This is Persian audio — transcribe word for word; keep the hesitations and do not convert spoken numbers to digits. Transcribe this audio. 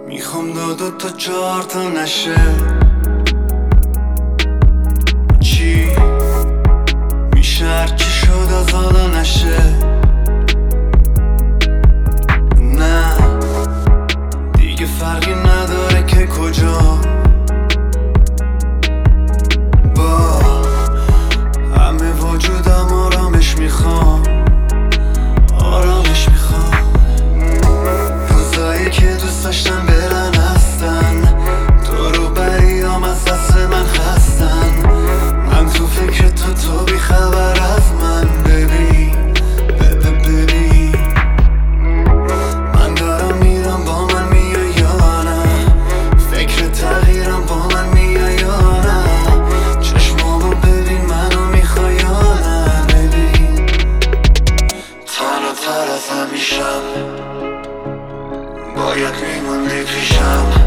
میخوام دو دو تا چهار تا نشه. چی میشه هرچی شد از حالا نشه. نه دیگه فرقی نداره که کجا، با همه وجودم آرامش میخوام، آرامش میخوام. روزایی که دوست داشتم برن هستن، دورو بریام از دست من خستن. من تو فکر تو، تو بی خبر از من. ببین ببین ببین من دارم میرم، با من میای یا نه؟ فکر تغییرم، با من میای یا نه؟ چشمامو ببین، منو میخوای یا نه؟ ببین تنها تر از همیشم، باید میموندی پیشم.